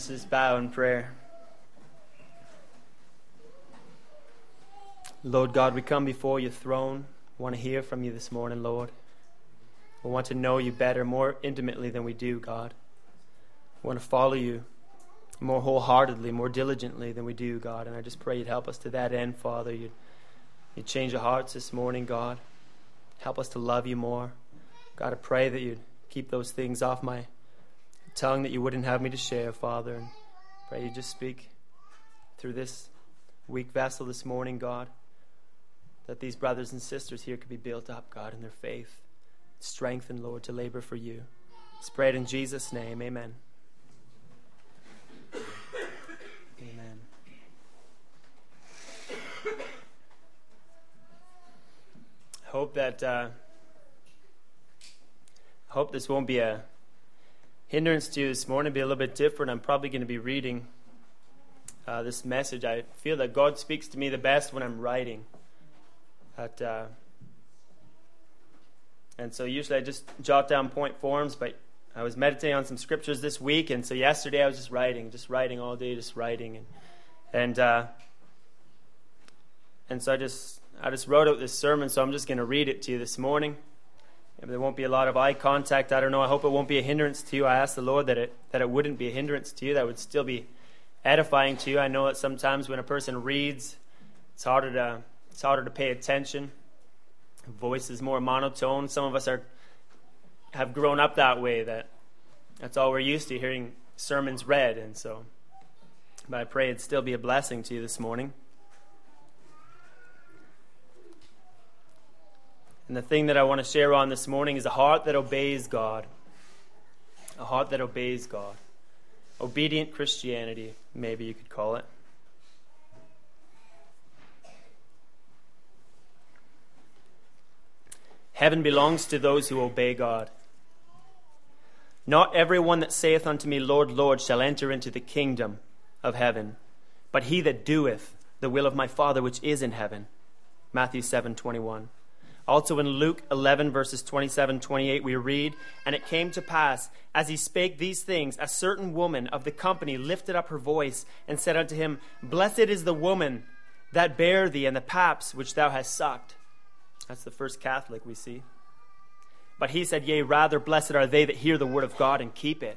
Let's just bow in prayer. Lord God, we come before your throne. We want to hear from you this morning, Lord. We want to know you better, more intimately than we do, God. We want to follow you more wholeheartedly, more diligently than we do, God. And I just pray you'd help us to that end, Father. You'd change our hearts this morning, God. Help us to love you more. God, I pray that you'd keep those things off my tongue that you wouldn't have me to share, Father. And pray you just speak through this weak vessel this morning, God, that these brothers and sisters here could be built up, God, in their faith. Strengthened, Lord, to labor for you. Let's pray it in Jesus' name. Amen. Amen. I hope this won't be a hindrance to you this morning. It'll be a little bit different. I'm probably going to be reading this message. I feel that God speaks to me the best when I'm writing. And so usually I just jot down point forms, but I was meditating on some scriptures this week, and so yesterday I was just writing all day, just writing, and so I just wrote out this sermon, so I'm just going to read it to you this morning. Maybe there won't be a lot of eye contact. I don't know. I hope it won't be a hindrance to you. I ask the Lord that it wouldn't be a hindrance to you, that would still be edifying to you. I know that sometimes when a person reads, it's harder to pay attention. Voice is more monotone. Some of us have grown up that way. That's all we're used to, hearing sermons read, and so. But I pray it'd still be a blessing to you this morning. And the thing that I want to share on this morning is a heart that obeys God. A heart that obeys God. Obedient Christianity, maybe you could call it. Heaven belongs to those who obey God. Not everyone that saith unto me, Lord, Lord, shall enter into the kingdom of heaven, but he that doeth the will of my Father which is in heaven. Matthew 7:21. Also in Luke 11, verses 27-28, we read, And it came to pass, as he spake these things, a certain woman of the company lifted up her voice, and said unto him, Blessed is the woman that bare thee, and the paps which thou hast sucked. That's the first Catholic we see. But he said, Yea, rather blessed are they that hear the word of God and keep it.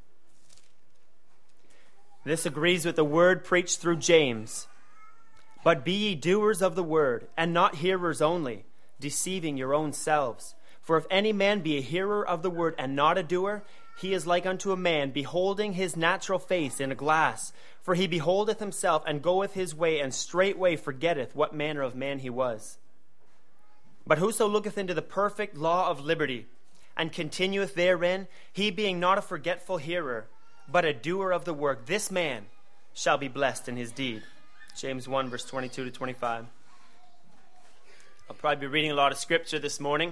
This agrees with the word preached through James. But be ye doers of the word, and not hearers only, deceiving your own selves. For if any man be a hearer of the word and not a doer, he is like unto a man beholding his natural face in a glass. For he beholdeth himself, and goeth his way, and straightway forgetteth what manner of man he was. But whoso looketh into the perfect law of liberty, and continueth therein, he being not a forgetful hearer, but a doer of the work, this man shall be blessed in his deed. James 1, verse 22-25. I'll probably be reading a lot of scripture this morning.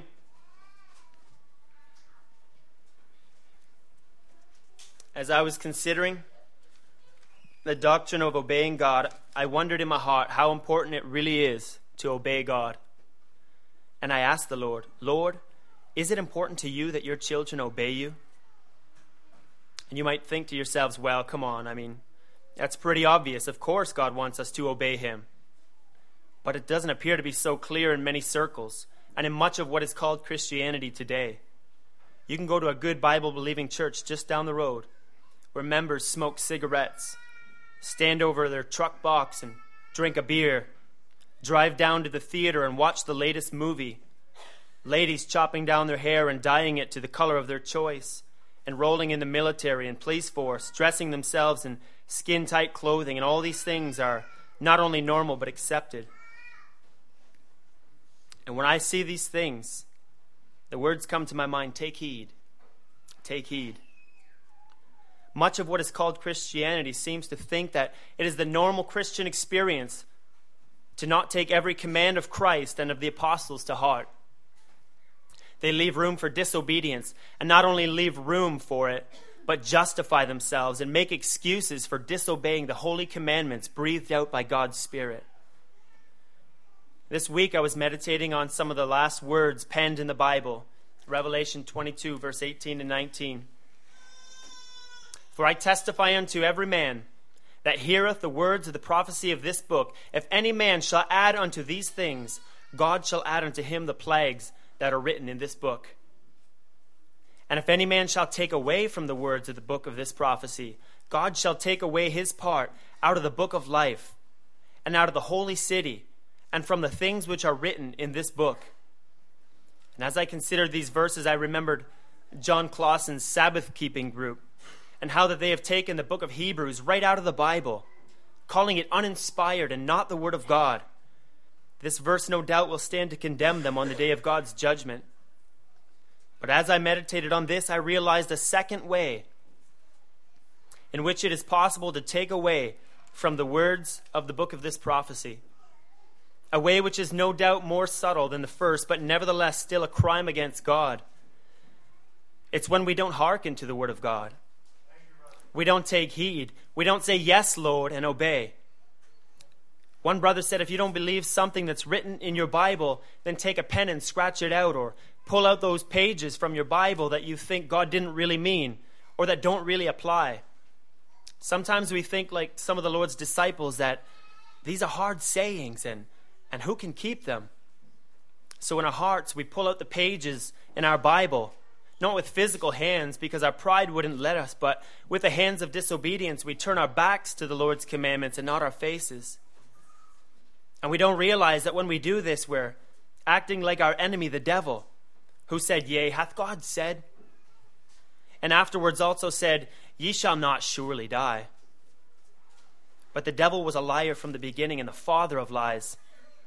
As I was considering the doctrine of obeying God, I wondered in my heart how important it really is to obey God. And I asked the Lord, Lord, is it important to you that your children obey you? And you might think to yourselves, well, come on, that's pretty obvious. Of course God wants us to obey him. But it doesn't appear to be so clear in many circles and in much of what is called Christianity today. You can go to a good Bible-believing church just down the road where members smoke cigarettes, stand over their truck box and drink a beer, drive down to the theater and watch the latest movie, ladies chopping down their hair and dyeing it to the color of their choice, enrolling in the military and police force, dressing themselves in skin-tight clothing, and all these things are not only normal but accepted. And when I see these things, the words come to my mind, take heed. Take heed. Much of what is called Christianity seems to think that it is the normal Christian experience to not take every command of Christ and of the apostles to heart. They leave room for disobedience, and not only leave room for it, but justify themselves and make excuses for disobeying the holy commandments breathed out by God's Spirit. This week I was meditating on some of the last words penned in the Bible. Revelation 22, verse 18 and 19. For I testify unto every man that heareth the words of the prophecy of this book, if any man shall add unto these things, God shall add unto him the plagues that are written in this book. And if any man shall take away from the words of the book of this prophecy, God shall take away his part out of the book of life, and out of the holy city, and from the things which are written in this book. And as I considered these verses, I remembered John Clausen's Sabbath-keeping group, and how that they have taken the book of Hebrews right out of the Bible, calling it uninspired and not the word of God. This verse no doubt will stand to condemn them on the day of God's judgment. But as I meditated on this, I realized a second way in which it is possible to take away from the words of the book of this prophecy. A way which is no doubt more subtle than the first, but nevertheless still a crime against God. It's when we don't hearken to the word of God. We don't take heed. We don't say, yes, Lord, and obey. One brother said, if you don't believe something that's written in your Bible, then take a pen and scratch it out, or pull out those pages from your Bible that you think God didn't really mean, or that don't really apply. Sometimes we think, like some of the Lord's disciples, that these are hard sayings, and who can keep them? So in our hearts, we pull out the pages in our Bible, not with physical hands, because our pride wouldn't let us, but with the hands of disobedience, we turn our backs to the Lord's commandments and not our faces. And we don't realize that when we do this, we're acting like our enemy, the devil, who said, yea, hath God said? And afterwards also said, ye shall not surely die. But the devil was a liar from the beginning and the father of lies.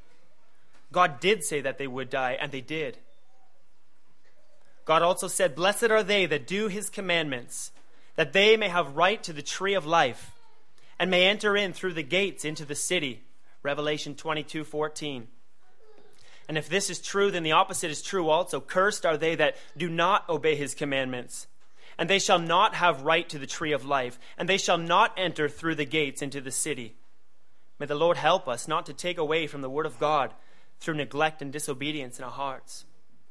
God did say that they would die, and they did. God also said, blessed are they that do his commandments, that they may have right to the tree of life, and may enter in through the gates into the city. Revelation 22:14. And if this is true, then the opposite is true also. Cursed are they that do not obey his commandments, and they shall not have right to the tree of life, and they shall not enter through the gates into the city. May the Lord help us not to take away from the word of God through neglect and disobedience in our hearts.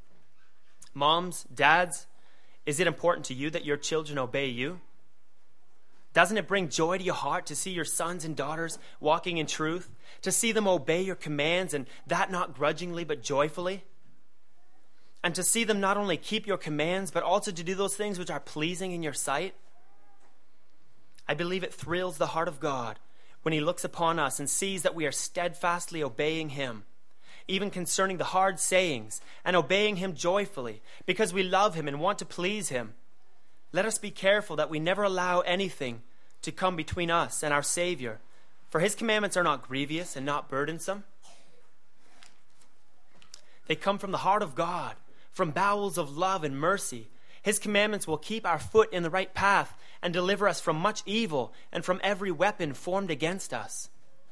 Moms, dads, is it important to you that your children obey you? Doesn't it bring joy to your heart to see your sons and daughters walking in truth, to see them obey your commands, and that not grudgingly but joyfully? And to see them not only keep your commands, but also to do those things which are pleasing in your sight? I believe it thrills the heart of God when he looks upon us and sees that we are steadfastly obeying him, even concerning the hard sayings, and obeying him joyfully, because we love him and want to please him. Let us be careful that we never allow anything to come between us and our Savior, for his commandments are not grievous and not burdensome. They come from the heart of God, from bowels of love and mercy. His commandments will keep our foot in the right path and deliver us from much evil and from every weapon formed against us.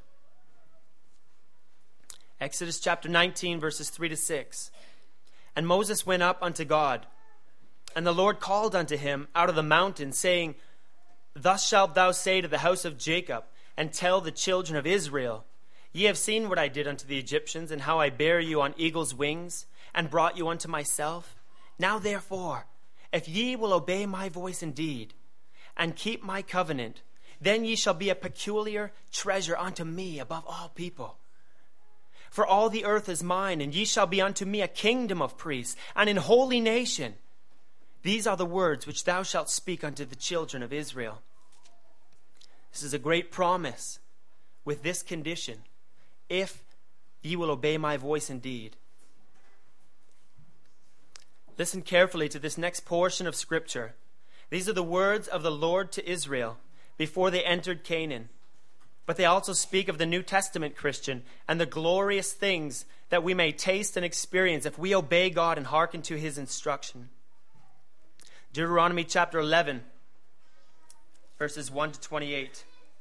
Exodus chapter 19, verses 3-6. And Moses went up unto God, and the Lord called unto him out of the mountain, saying, Thus shalt thou say to the house of Jacob, and tell the children of Israel, Ye have seen what I did unto the Egyptians, and how I bare you on eagle's wings, and brought you unto myself. Now therefore, if ye will obey my voice indeed, and keep my covenant, then ye shall be a peculiar treasure unto me above all people. For all the earth is mine, and ye shall be unto me a kingdom of priests, and an holy nation. These are the words which thou shalt speak unto the children of Israel. This is a great promise, with this condition, if ye will obey my voice indeed. Listen carefully to this next portion of Scripture. These are the words of the Lord to Israel before they entered Canaan. But they also speak of the New Testament Christian and the glorious things that we may taste and experience if we obey God and hearken to his instruction. Deuteronomy chapter 11, verses 1-28.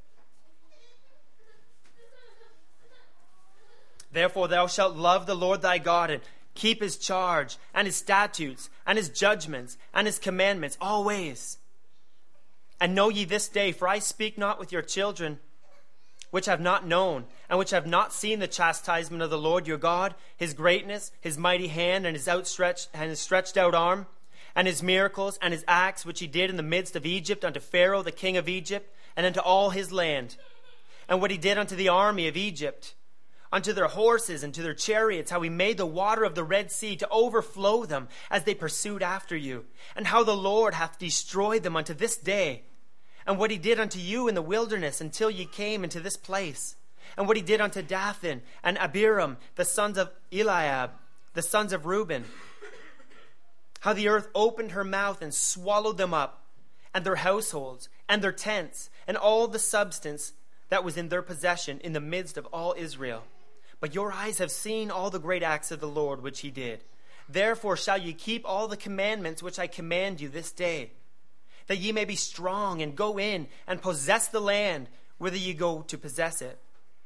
Therefore thou shalt love the Lord thy God, and keep his charge, and his statutes, and his judgments, and his commandments always. And know ye this day, for I speak not with your children, which have not known, and which have not seen the chastisement of the Lord your God, his greatness, his mighty hand, and his stretched out arm, and his miracles, and his acts which he did in the midst of Egypt unto Pharaoh the king of Egypt, and unto all his land, and what he did unto the army of Egypt, unto their horses and to their chariots, how he made the water of the Red Sea to overflow them as they pursued after you, and how the Lord hath destroyed them unto this day, and what he did unto you in the wilderness until ye came into this place, and what he did unto Dathan and Abiram, the sons of Eliab, the sons of Reuben, how the earth opened her mouth and swallowed them up, and their households, and their tents, and all the substance that was in their possession in the midst of all Israel. But your eyes have seen all the great acts of the Lord which he did. Therefore shall ye keep all the commandments which I command you this day, that ye may be strong, and go in and possess the land whither ye go to possess it,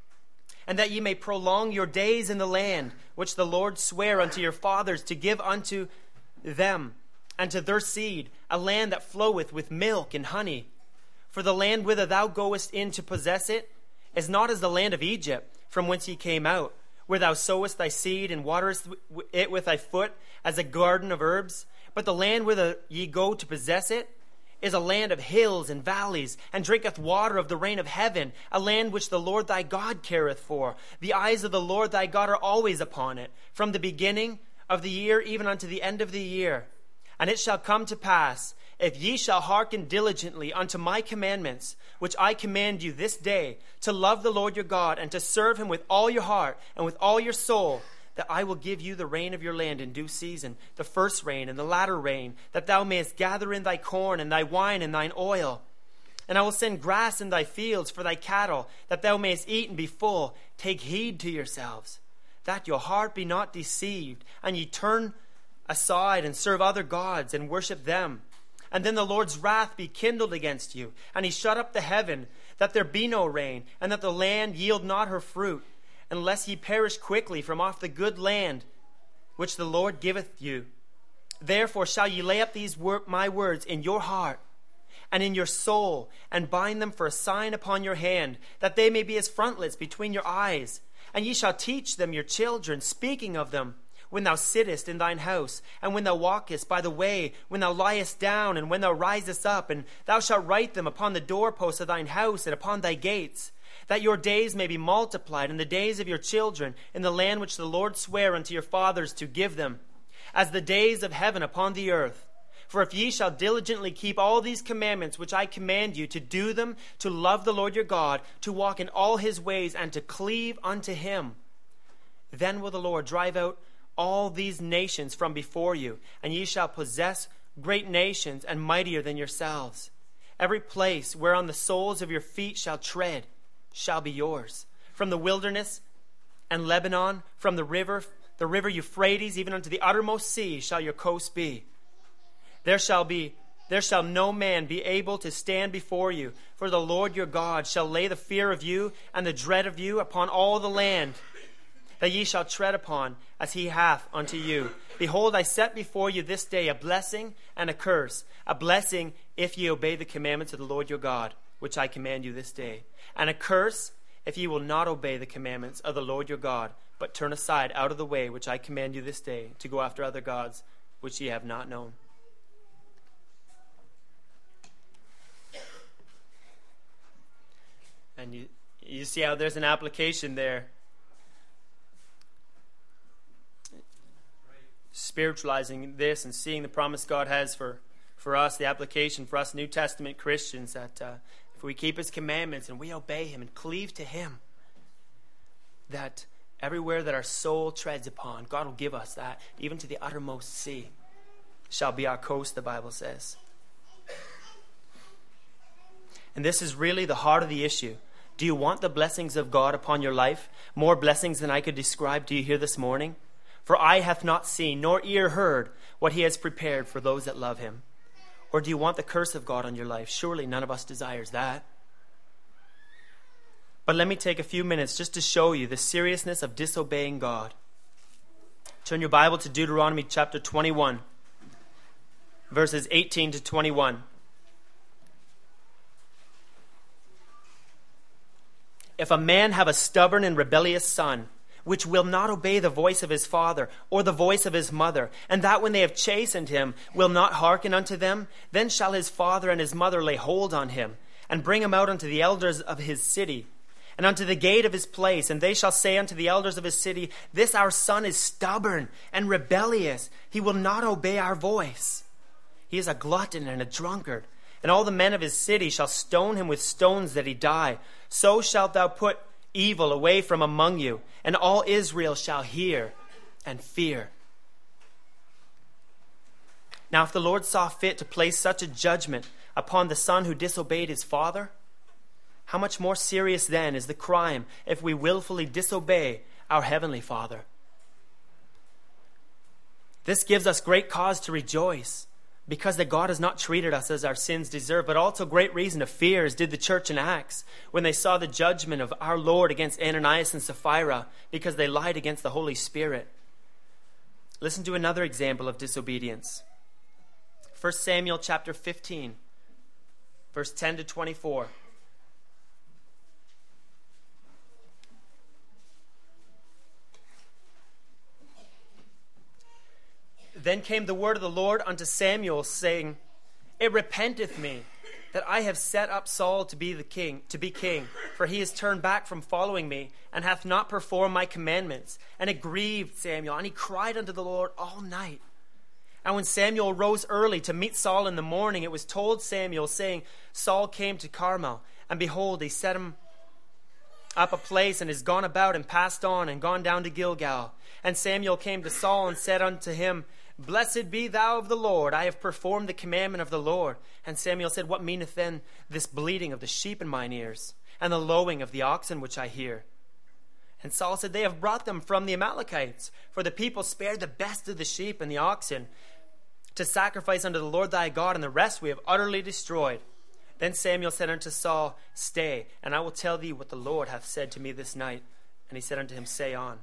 and that ye may prolong your days in the land which the Lord sware unto your fathers to give unto them and to their seed, a land that floweth with milk and honey. For the land whither thou goest in to possess it is not as the land of Egypt, from whence ye came out, where thou sowest thy seed and waterest it with thy foot as a garden of herbs. But the land whither ye go to possess it is a land of hills and valleys, and drinketh water of the rain of heaven, a land which the Lord thy God careth for. The eyes of the Lord thy God are always upon it, from the beginning of the year even unto the end of the year. And it shall come to pass, if ye shall hearken diligently unto my commandments, which I command you this day, to love the Lord your God, and to serve him with all your heart and with all your soul, that I will give you the rain of your land in due season, the first rain and the latter rain, that thou mayest gather in thy corn and thy wine and thine oil. And I will send grass in thy fields for thy cattle, that thou mayest eat and be full. Take heed to yourselves, that your heart be not deceived, and ye turn aside and serve other gods and worship them. And then the Lord's wrath be kindled against you, and he shut up the heaven, that there be no rain, and that the land yield not her fruit, unless ye perish quickly from off the good land which the Lord giveth you. Therefore shall ye lay up these my words in your heart and in your soul, and bind them for a sign upon your hand, that they may be as frontlets between your eyes. And ye shall teach them your children, speaking of them when thou sittest in thine house, and when thou walkest by the way, when thou liest down, and when thou risest up. And thou shalt write them upon the doorposts of thine house and upon thy gates, that your days may be multiplied, and the days of your children, in the land which the Lord sware unto your fathers to give them, as the days of heaven upon the earth. For if ye shall diligently keep all these commandments which I command you, to do them, to love the Lord your God, to walk in all his ways, and to cleave unto him, then will the Lord drive out all these nations from before you, and ye shall possess great nations and mightier than yourselves. Every place whereon the soles of your feet shall tread shall be yours. From the wilderness and Lebanon, from the river Euphrates, even unto the uttermost sea shall your coast be. There shall no man be able to stand before you, for the Lord your God shall lay the fear of you and the dread of you upon all the land that ye shall tread upon, as he hath unto you. Behold, I set before you this day a blessing and a curse. A blessing if ye obey the commandments of the Lord your God, which I command you this day. And a curse if ye will not obey the commandments of the Lord your God, but turn aside out of the way which I command you this day, to go after other gods which ye have not known. And you see how there's an application there. Spiritualizing this and seeing the promise God has for us, the application for us New Testament Christians, that if we keep his commandments and we obey him and cleave to him, that everywhere that our soul treads upon, God will give us that, even to the uttermost sea shall be our coast, the Bible says. And this is really the heart of the issue. Do you want the blessings of God upon your life? More blessings than I could describe to you here this morning? For eye hath not seen, nor ear heard, what he has prepared for those that love him. Or do you want the curse of God on your life? Surely none of us desires that. But let me take a few minutes just to show you the seriousness of disobeying God. Turn your Bible to Deuteronomy chapter 21, verses 18 to 21. If a man have a stubborn and rebellious son, which will not obey the voice of his father or the voice of his mother, and that when they have chastened him will not hearken unto them, then shall his father and his mother lay hold on him, and bring him out unto the elders of his city, and unto the gate of his place, and they shall say unto the elders of his city, This our son is stubborn and rebellious, he will not obey our voice. He is a glutton and a drunkard, and all the men of his city shall stone him with stones that he die. So shalt thou put evil away from among you, and all Israel shall hear and fear. Now if the Lord saw fit to place such a judgment upon the son who disobeyed his father, how much more serious then is the crime if we willfully disobey our heavenly Father? This gives us great cause to rejoice, because that God has not treated us as our sins deserve, but also great reason to fear, as did the church in Acts, when they saw the judgment of our Lord against Ananias and Sapphira, because they lied against the Holy Spirit. Listen to another example of disobedience. 1 Samuel chapter 15, verse 10 to 24. Then came the word of the Lord unto Samuel, saying, It repenteth me that I have set up Saul to be king, for he is turned back from following me, and hath not performed my commandments. And it grieved Samuel, and he cried unto the Lord all night. And when Samuel rose early to meet Saul in the morning, it was told Samuel, saying, Saul came to Carmel, and behold, he set him up a place, and is gone about, and passed on, and gone down to Gilgal. And Samuel came to Saul, and said unto him, Blessed be thou of the Lord, I have performed the commandment of the Lord. And Samuel said, What meaneth then this bleating of the sheep in mine ears, and the lowing of the oxen which I hear? And Saul said, They have brought them from the Amalekites, for the people spared the best of the sheep and the oxen to sacrifice unto the Lord thy God, and the rest we have utterly destroyed. Then Samuel said unto Saul, Stay, and I will tell thee what the Lord hath said to me this night. And he said unto him, Say on.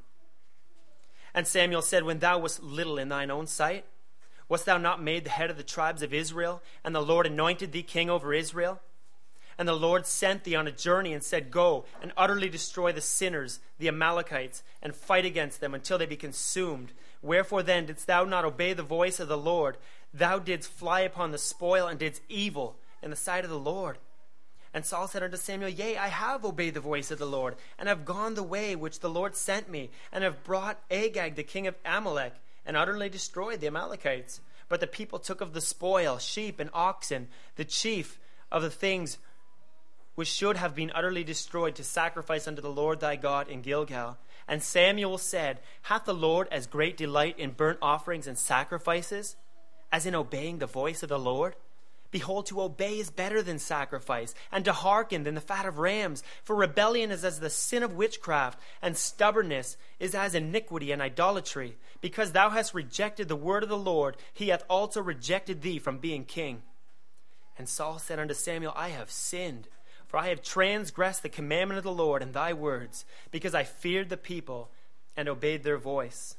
And Samuel said, When thou wast little in thine own sight, wast thou not made the head of the tribes of Israel, and the Lord anointed thee king over Israel? And the Lord sent thee on a journey, and said, Go, and utterly destroy the sinners, the Amalekites, and fight against them until they be consumed. Wherefore then didst thou not obey the voice of the Lord? Thou didst fly upon the spoil, and didst evil in the sight of the Lord. And Saul said unto Samuel, Yea, I have obeyed the voice of the Lord, and have gone the way which the Lord sent me, and have brought Agag the king of Amalek, and utterly destroyed the Amalekites. But the people took of the spoil, sheep and oxen, the chief of the things which should have been utterly destroyed, to sacrifice unto the Lord thy God in Gilgal. And Samuel said, Hath the Lord as great delight in burnt offerings and sacrifices, as in obeying the voice of the Lord? Behold, to obey is better than sacrifice, and to hearken than the fat of rams. For rebellion is as the sin of witchcraft, and stubbornness is as iniquity and idolatry. Because thou hast rejected the word of the Lord, he hath also rejected thee from being king. And Saul said unto Samuel, I have sinned, for I have transgressed the commandment of the Lord and thy words, because I feared the people and obeyed their voice.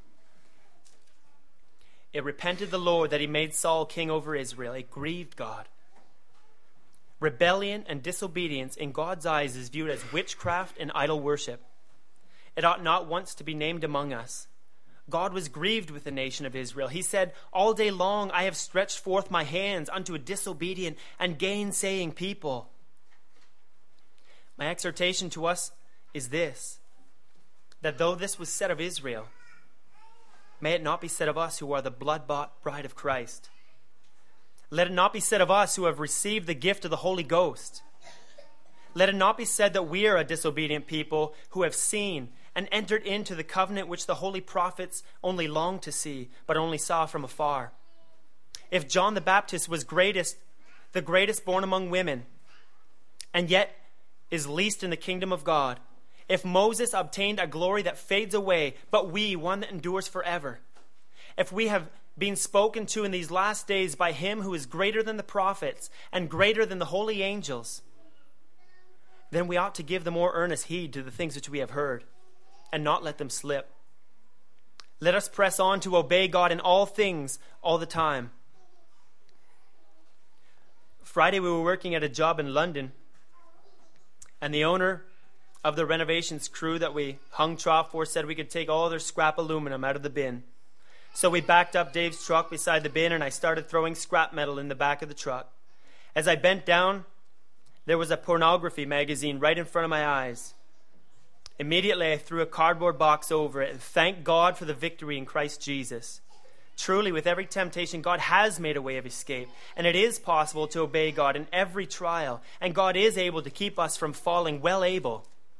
It repented the Lord that he made Saul king over Israel. It grieved God. Rebellion and disobedience in God's eyes is viewed as witchcraft and idol worship. It ought not once to be named among us. God was grieved with the nation of Israel. He said, All day long I have stretched forth my hands unto a disobedient and gainsaying people. My exhortation to us is this, that though this was said of Israel, may it not be said of us who are the blood-bought bride of Christ. Let it not be said of us who have received the gift of the Holy Ghost. Let it not be said that we are a disobedient people who have seen and entered into the covenant which the holy prophets only longed to see, but only saw from afar. If John the Baptist was the greatest born among women, and yet is least in the kingdom of God, if Moses obtained a glory that fades away, but we one that endures forever, if we have been spoken to in these last days by him who is greater than the prophets and greater than the holy angels, then we ought to give the more earnest heed to the things which we have heard, and not let them slip. Let us press on to obey God in all things all the time. Friday we were working at a job in London, and the owner of the renovations crew that we hung trough for said we could take all their scrap aluminum out of the bin. So we backed up Dave's truck beside the bin, and I started throwing scrap metal in the back of the truck. As I bent down, there was a pornography magazine right in front of my eyes. Immediately, I threw a cardboard box over it and thanked God for the victory in Christ Jesus. Truly, with every temptation, God has made a way of escape, and it is possible to obey God in every trial, and God is able to keep us from falling, well able.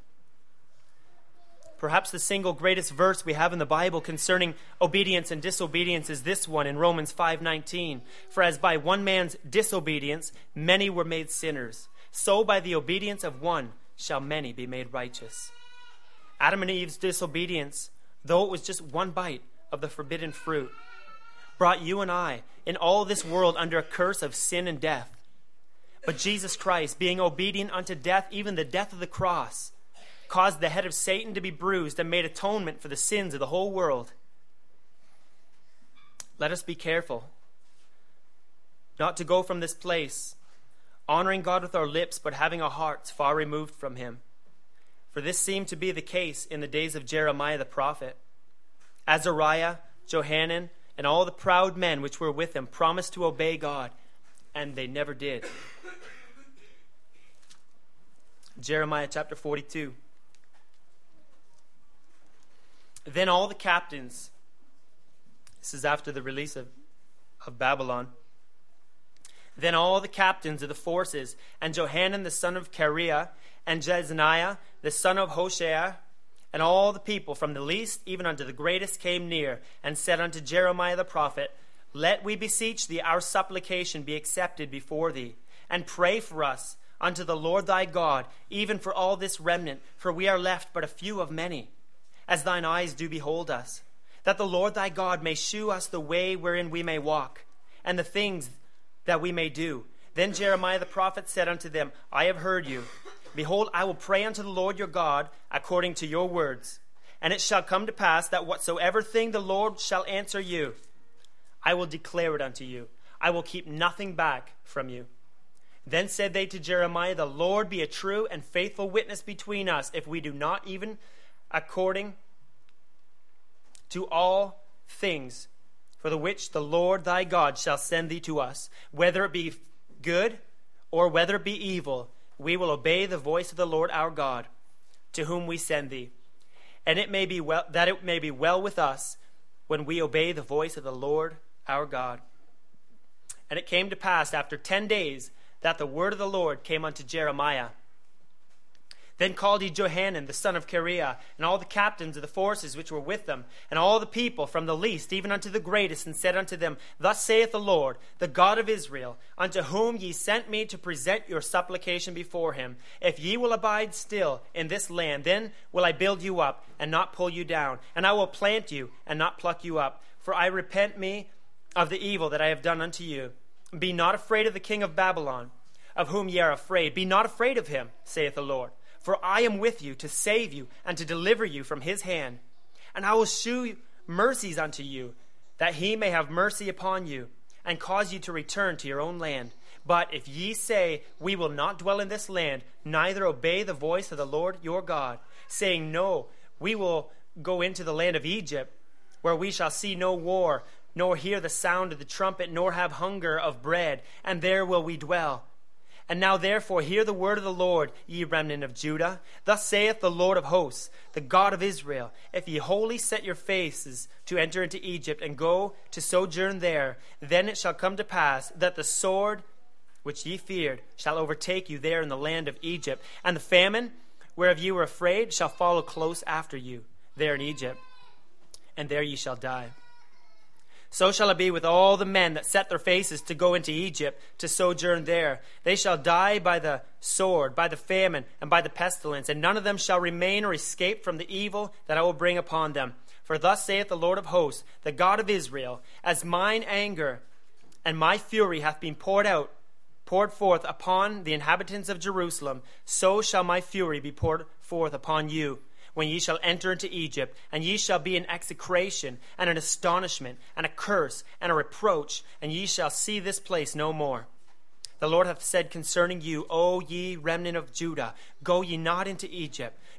Perhaps the single greatest verse we have in the Bible concerning obedience and disobedience is this one in Romans 5:19. For as by one man's disobedience many were made sinners, so by the obedience of one shall many be made righteous. Adam and Eve's disobedience, though it was just one bite of the forbidden fruit, brought you and I in all this world under a curse of sin and death. But Jesus Christ, being obedient unto death, even the death of the cross, caused the head of Satan to be bruised and made atonement for the sins of the whole world. Let us be careful not to go from this place honoring God with our lips, but having our hearts far removed from him. For this seemed to be the case in the days of Jeremiah the prophet. Azariah, Johanan, and all the proud men which were with him promised to obey God, and they never did. Jeremiah chapter 42. Then all the captains, this is after the release of Babylon, then all the captains of the forces, and Johanan the son of Kareah, and Jezaniah the son of Hoshea, and all the people from the least even unto the greatest came near, and said unto Jeremiah the prophet, Let, we beseech thee, our supplication be accepted before thee, and pray for us unto the Lord thy God, even for all this remnant, for we are left but a few of many, as thine eyes do behold us, that the Lord thy God may shew us the way wherein we may walk, and the things that we may do. Then Jeremiah the prophet said unto them, I have heard you. Behold, I will pray unto the Lord your God according to your words. And it shall come to pass that whatsoever thing the Lord shall answer you, I will declare it unto you. I will keep nothing back from you. Then said they to Jeremiah, The Lord be a true and faithful witness between us, if we do not even according to all things for the which the Lord thy God shall send thee to us, whether it be good or whether it be evil, we will obey the voice of the Lord our God, to whom we send thee. And it may be well, that it may be well with us when we obey the voice of the Lord our God. And it came to pass after 10 days that the word of the Lord came unto Jeremiah. Then called he Johanan the son of Kareah, and all the captains of the forces which were with them, and all the people from the least even unto the greatest, and said unto them, Thus saith the Lord, the God of Israel, unto whom ye sent me to present your supplication before him. If ye will abide still in this land, then will I build you up, and not pull you down, and I will plant you, and not pluck you up. For I repent me of the evil that I have done unto you. Be not afraid of the king of Babylon, of whom ye are afraid. Be not afraid of him, saith the Lord. For I am with you to save you and to deliver you from his hand. And I will shew mercies unto you, that he may have mercy upon you, and cause you to return to your own land. But if ye say, We will not dwell in this land, neither obey the voice of the Lord your God, saying, No, we will go into the land of Egypt, where we shall see no war, nor hear the sound of the trumpet, nor have hunger of bread, and there will we dwell. And now therefore hear the word of the Lord, ye remnant of Judah. Thus saith the Lord of hosts, the God of Israel, if ye wholly set your faces to enter into Egypt, and go to sojourn there, then it shall come to pass that the sword which ye feared shall overtake you there in the land of Egypt, and the famine whereof ye were afraid shall follow close after you there in Egypt, and there ye shall die. So shall it be with all the men that set their faces to go into Egypt, to sojourn there. They shall die by the sword, by the famine, and by the pestilence, and none of them shall remain or escape from the evil that I will bring upon them. For thus saith the Lord of hosts, the God of Israel, as mine anger and my fury hath been poured forth upon the inhabitants of Jerusalem, so shall my fury be poured forth upon you, when ye shall enter into Egypt, and ye shall be an execration, and an astonishment, and a curse, and a reproach, and ye shall see this place no more. The Lord hath said concerning you, O ye remnant of Judah, go ye not into Egypt,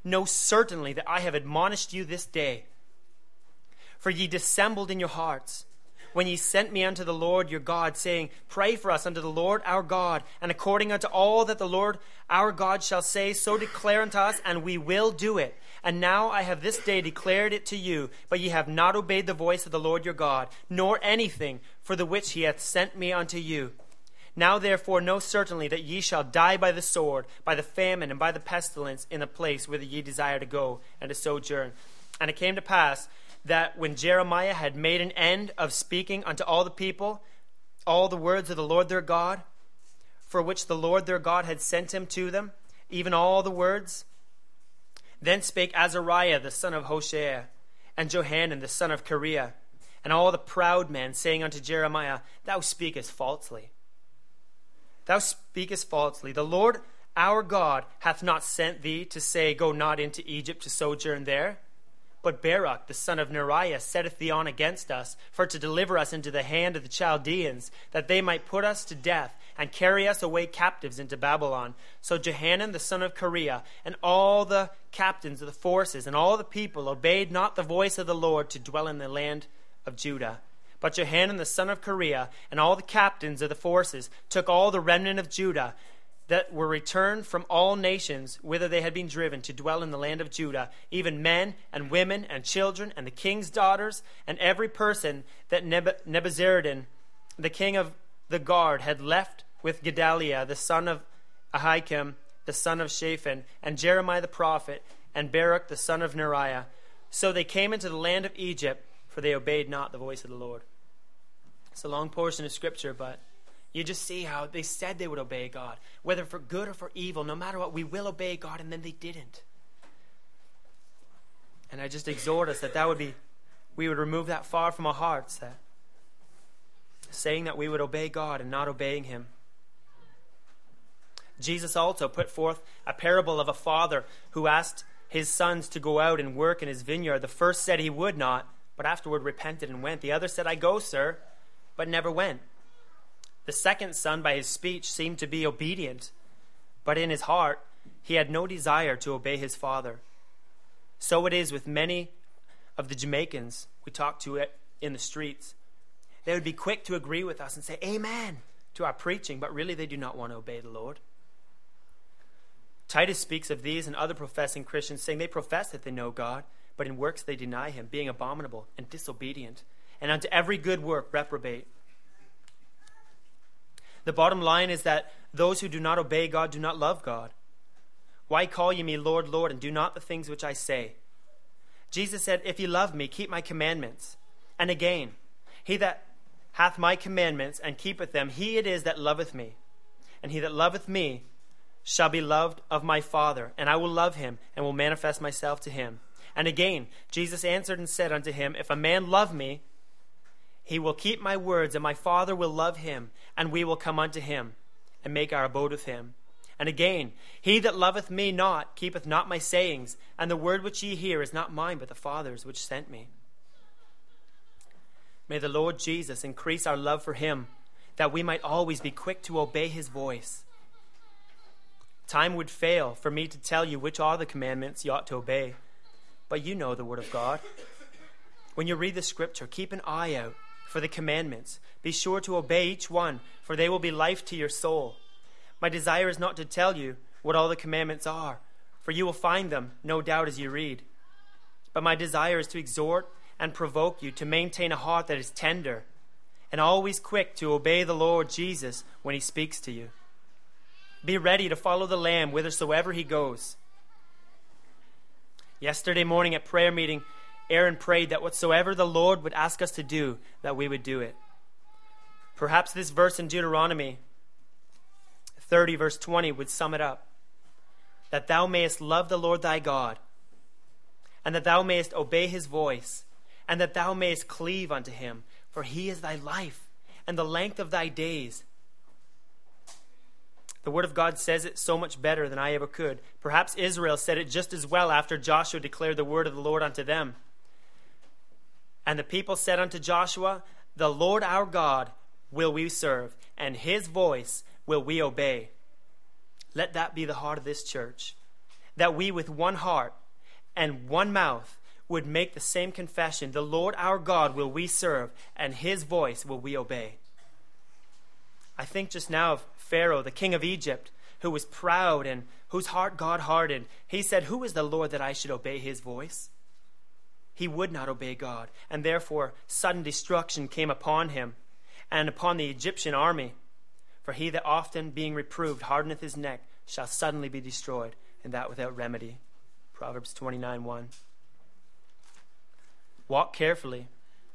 know certainly that I have admonished you this day. For ye dissembled in your hearts, when ye sent me unto the Lord your God, saying, Pray for us unto the Lord our God, and according unto all that the Lord our God shall say, so declare unto us, and we will do it. And now I have this day declared it to you, but ye have not obeyed the voice of the Lord your God, nor anything for the which he hath sent me unto you. Now therefore know certainly that ye shall die by the sword, by the famine, and by the pestilence in the place whither ye desire to go, and to sojourn. And it came to pass that when Jeremiah had made an end of speaking unto all the people all the words of the Lord their God, for which the Lord their God had sent him to them, even all the words, then spake Azariah the son of Hoshea, and Johanan the son of Kareah, and all the proud men, saying unto Jeremiah, Thou speakest falsely. Thou speakest falsely. The Lord our God hath not sent thee to say, Go not into Egypt to sojourn there. But Baruch the son of Neriah setteth thee on against us, for to deliver us into the hand of the Chaldeans, that they might put us to death, and carry us away captives into Babylon. So Johanan the son of Kareah, and all the captains of the forces, and all the people obeyed not the voice of the Lord to dwell in the land of Judah. But Johanan the son of Kareah, and all the captains of the forces, took all the remnant of Judah, that were returned from all nations whither they had been driven, to dwell in the land of Judah, even men and women and children and the king's daughters, and every person that Nebuzaradan, the king of the guard, had left with Gedaliah the son of Ahikam, the son of Shaphan, and Jeremiah the prophet, and Baruch the son of Neriah. So they came into the land of Egypt, for they obeyed not the voice of the Lord. It's a long portion of scripture, but you just see how they said they would obey God, whether for good or for evil, no matter what, we will obey God, and then they didn't. And I just exhort us that we would remove that far from our hearts, that saying that we would obey God and not obeying him. Jesus also put forth a parable of a father who asked his sons to go out and work in his vineyard. The first said he would not, but afterward repented and went. The other said, I go, sir, but never went. The second son, by his speech, seemed to be obedient, but in his heart he had no desire to obey his father. So it is with many of the Jamaicans we talk to it in the streets. They would be quick to agree with us and say, Amen, to our preaching, but really they do not want to obey the Lord. Titus speaks of these and other professing Christians, saying they profess that they know God, but in works they deny him, being abominable and disobedient, and unto every good work reprobate. The bottom line is that those who do not obey God do not love God. Why call ye me Lord, Lord, and do not the things which I say? Jesus said, If ye love me, keep my commandments. And again, he that hath my commandments and keepeth them, he it is that loveth me. And he that loveth me shall be loved of my Father, and I will love him, and will manifest myself to him. And again, Jesus answered and said unto him, If a man love me, he will keep my words, and my Father will love him, and we will come unto him, and make our abode with him. And again, he that loveth me not keepeth not my sayings, and the word which ye hear is not mine, but the Father's which sent me. May the Lord Jesus increase our love for him, that we might always be quick to obey his voice. Time would fail for me to tell you which are the commandments you ought to obey, but you know the word of God. When you read the scripture, keep an eye out for the commandments. Be sure to obey each one, for they will be life to your soul. My desire is not to tell you what all the commandments are, for you will find them, no doubt, as you read. But my desire is to exhort and provoke you to maintain a heart that is tender and always quick to obey the Lord Jesus when he speaks to you. Be ready to follow the Lamb whithersoever he goes. Yesterday morning at prayer meeting, Aaron prayed that whatsoever the Lord would ask us to do, that we would do it. Perhaps this verse in Deuteronomy 30 verse 20 would sum it up. That thou mayest love the Lord thy God, and that thou mayest obey his voice, and that thou mayest cleave unto him, for he is thy life, and the length of thy days. The word of God says it so much better than I ever could. Perhaps Israel said it just as well after Joshua declared the word of the Lord unto them. And the people said unto Joshua, The Lord our God will we serve, and his voice will we obey. Let that be the heart of this church, that we with one heart and one mouth would make the same confession. The Lord our God will we serve, and his voice will we obey. I think just now of Pharaoh, the king of Egypt, who was proud and whose heart God hardened. He said, "Who is the Lord that I should obey his voice?" He would not obey God, and therefore sudden destruction came upon him and upon the Egyptian army. For he that often being reproved hardeneth his neck shall suddenly be destroyed, and that without remedy. Proverbs 29:1. Walk carefully.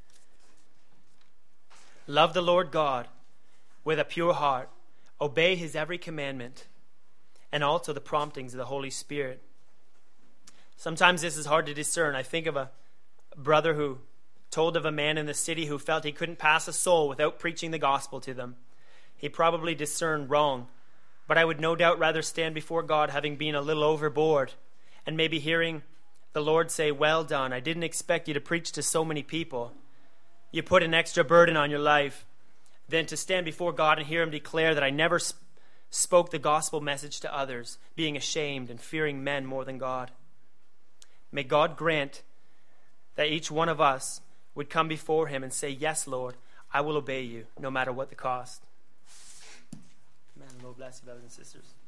Love the Lord God with a pure heart. Obey his every commandment, and also the promptings of the Holy Spirit. Sometimes this is hard to discern. I think of a brother who told of a man in the city who felt he couldn't pass a soul without preaching the gospel to them. He probably discerned wrong, but I would no doubt rather stand before God having been a little overboard and maybe hearing the Lord say, "Well done, I didn't expect you to preach to so many people. You put an extra burden on your life," than to stand before God and hear him declare that I never spoke the gospel message to others, being ashamed and fearing men more than God. May God grant that each one of us would come before him and say, "Yes, Lord, I will obey you, no matter what the cost." Amen. Lord bless you, brothers and sisters.